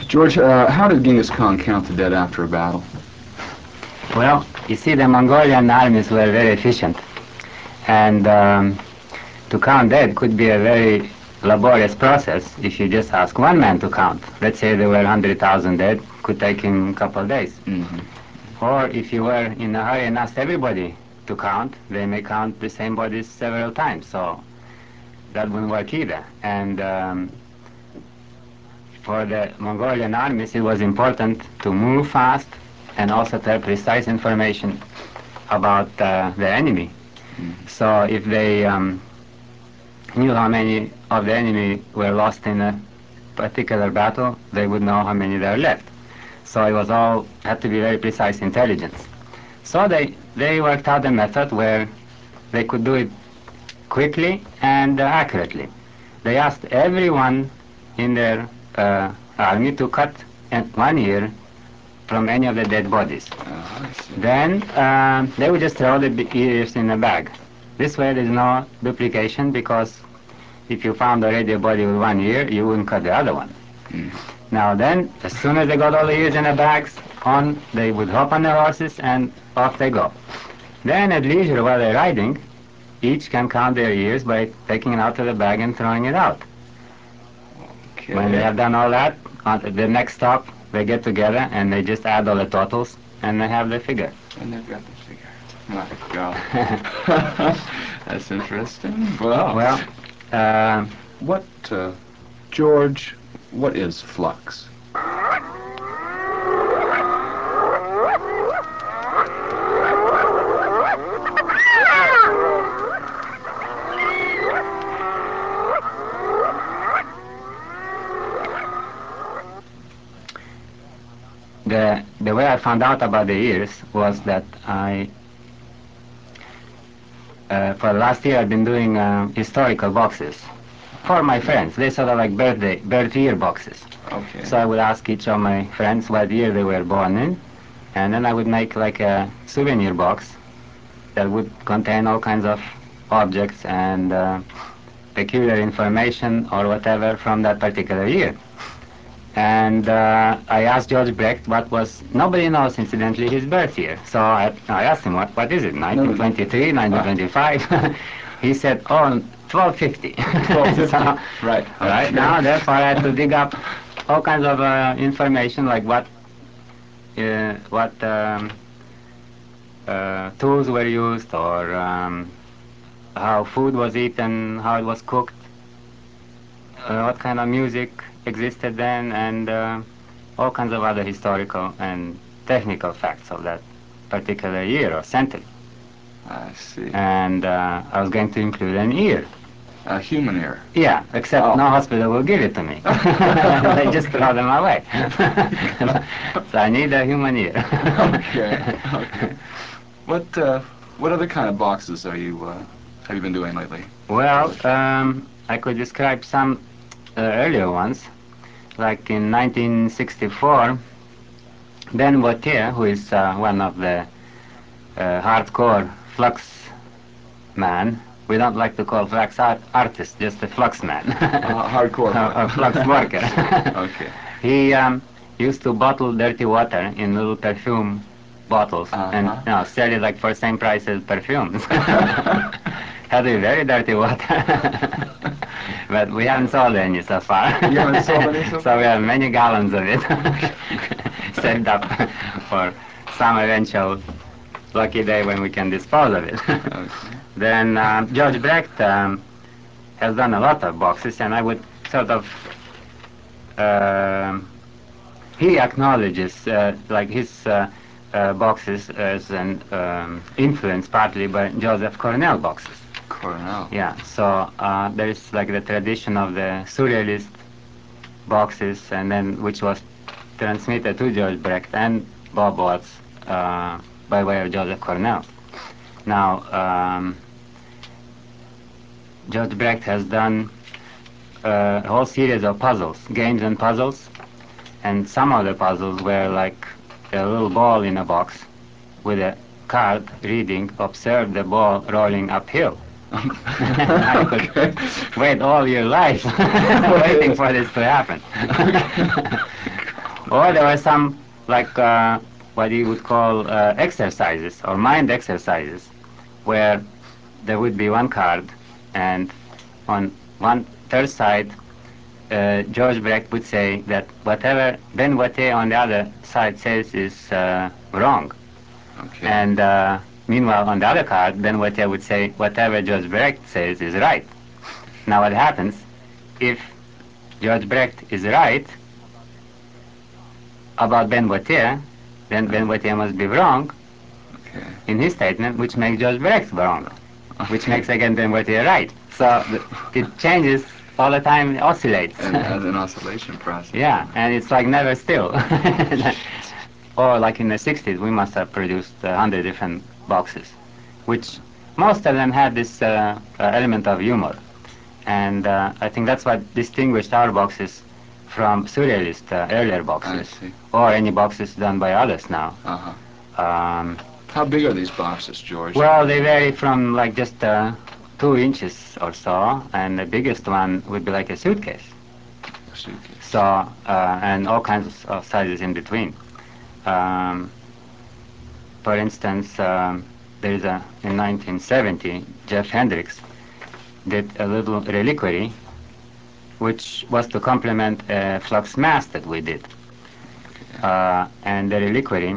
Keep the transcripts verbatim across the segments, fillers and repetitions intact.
George, uh, how did Genghis Khan count the dead after a battle? Well, you see, the Mongolian armies were very efficient, and um, to count dead could be a very laborious process if you just ask one man to count. Let's say there were one hundred thousand dead, could take him a couple of days. Mm-hmm. Or if you were in a hurry and asked everybody to count, they may count the same bodies several times, so that wouldn't work either. And um, for the Mongolian armies, it was important to move fast and also to have precise information about uh, the enemy. Mm-hmm. So if they um, knew how many of the enemy were lost in a particular battle, they would know how many there are left. So it was all had to be very precise intelligence. So they they worked out a method where they could do it quickly and uh, accurately. They asked everyone in their uh, army to cut an- one ear from any of the dead bodies. Uh, I see. Then um, they would just throw the b- ears in a bag. This way there's no duplication, because if you found already a body with one ear, you wouldn't cut the other one. Mm. Now then, as soon as they got all the ears in the bags, on they would hop on their horses and off they go. Then at leisure while they're riding, each can count their ears by taking it out of the bag and throwing it out. Okay. When they have done all that, on the next stop, they get together and they just add all the totals and they have the figure. And they've got the figure. My God. That's interesting. Well, Well, uh, what, uh, George, what is flux? the the way I found out about the ears was that I, uh, for the last year, I've been doing uh, historical boxes for my friends. They sort of like birthday, birth year boxes. Okay. So I would ask each of my friends what year they were born in, and then I would make like a souvenir box that would contain all kinds of objects and uh, peculiar information or whatever from that particular year. And uh, I asked George Brecht what was, nobody knows incidentally his birth year. So I, I asked him, what, what is it, nineteen twenty-three, nineteen twenty-five? He said, oh, twelve fifty. twelve fifty. So, Right. right Okay. now, therefore, I had to dig up all kinds of uh, information, like what uh, what um, uh, tools were used, or um, how food was eaten, how it was cooked, uh, what kind of music existed then, and uh, all kinds of other historical and technical facts of that particular year or century. I see. And uh, I was going to include an ear. A human ear. Yeah, except Oh. no hospital will give it to me. They just throw them away. So I need a human ear. Okay. Okay. What uh, what other kind of boxes are you uh, have you been doing lately? Well, um, I could describe some uh, earlier ones. Like in nineteen sixty-four, Ben Wautier, who is uh, one of the uh, hardcore flux man, we don't like to call flux art artist, just a flux man, Uh, hardcore. a, a flux worker. Okay. He um, used to bottle dirty water in little perfume bottles Uh-huh. and you know, sell it like for the same price as perfumes. Had to be very dirty water. But we haven't sold any so far. You haven't sold any so So far? we have many gallons of it saved up for some eventual lucky day when we can dispose of it. Okay. Then um, George Brecht um, has done a lot of boxes, and I would sort of um he acknowledges uh, like his uh, uh, boxes as an um, influence partly by Joseph Cornell boxes. Cornell. Yeah, so uh, there is like the tradition of the surrealist boxes, and then which was transmitted to George Brecht and Bob Watts uh, by way of Joseph Cornell. Now, um, George Brecht has done uh, a whole series of puzzles, games and puzzles, and some of the puzzles were like a little ball in a box with a card reading, observe the ball rolling uphill. I could Okay. wait all your life waiting for this to happen. Or there were some, like uh, what you would call uh, exercises or mind exercises, where there would be one card, and on one third side, uh, George Brecht would say that whatever Ben Wattier on the other side says is uh, wrong. Okay. And uh, meanwhile, on the other card, Ben Wattier would say whatever George Brecht says is right. Now what happens if George Brecht is right about Ben Wattier, then Ben Wattier must be wrong Okay. in his statement, which makes George Brecht wrong, which Okay. makes again Ben Wattier right. So th- it changes all the time, it oscillates. And as an oscillation process. Yeah, and it's like never still. Or like in the sixties, we must have produced a hundred different boxes, which most of them had this uh, uh, element of humor. And uh, I think that's what distinguished our boxes from surrealist uh, earlier I boxes, see. or any boxes done by others now. Uh-huh. Um, How big are these boxes, George? well, they vary from like just uh, two inches or so, and the biggest one would be like a suitcase. Suitcase. So, uh, and all kinds of sizes in between. Um, for instance, um, there is a in nineteen seventy, Jeff Hendricks did a little reliquary, which was to complement a flux mass that we did. Uh, and the reliquary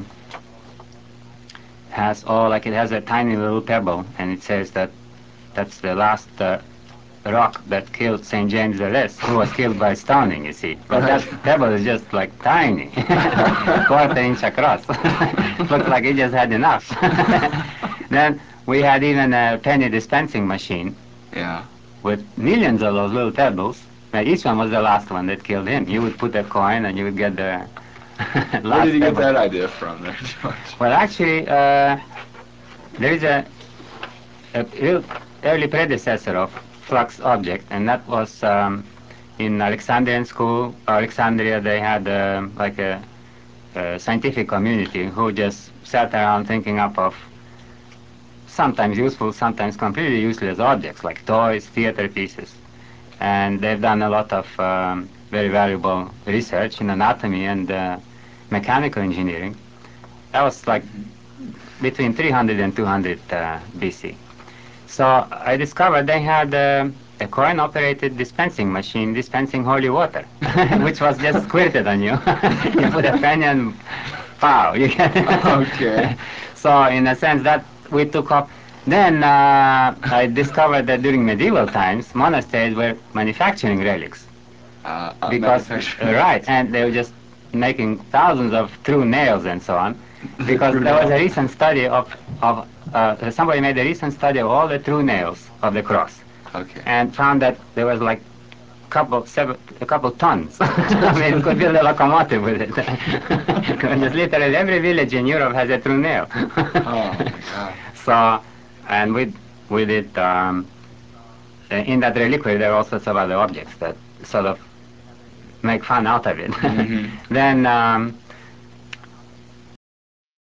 has all, like it has a tiny little pebble, and it says that that's the last uh, rock that killed Saint James the Less, who was killed by stoning, you see. But Right. that pebble is just like tiny, quarter inch across. Looks like he just had enough. Then we had even a penny dispensing machine Yeah. with millions of those little pebbles. Now each one was the last one that killed him. You would put a coin and you would get the Where did last you get pebble. that idea from there, George? Well, actually, uh, there is a, a real early predecessor of flux object, and that was um, in Alexandrian school, Alexandria. They had um like a, a scientific community who just sat around thinking up of sometimes useful, sometimes completely useless objects like toys, theater pieces. And they've done a lot of um, very valuable research in anatomy and uh, mechanical engineering. That was like between three hundred and two hundred uh, B C. So I discovered they had uh, a coin-operated dispensing machine dispensing holy water, which was just squirted on you. You put a penny and pow, you get Okay. So in a sense that we took off. Then uh, I discovered that during medieval times, monasteries were manufacturing relics Uh, uh, because uh, manufacturing. right, and they were just making thousands of true nails and so on. The Because true there was nail. a recent study of of uh, somebody made a recent study of all the true nails of the cross, Okay. and found that there was like couple seven, a couple tons. I mean, you could build a locomotive with it. Just literally every village in Europe has a true nail. Oh my God. So, and we we did um, in that reliquary there are all sorts of other objects that sort of make fun out of it. Mhm. Then um,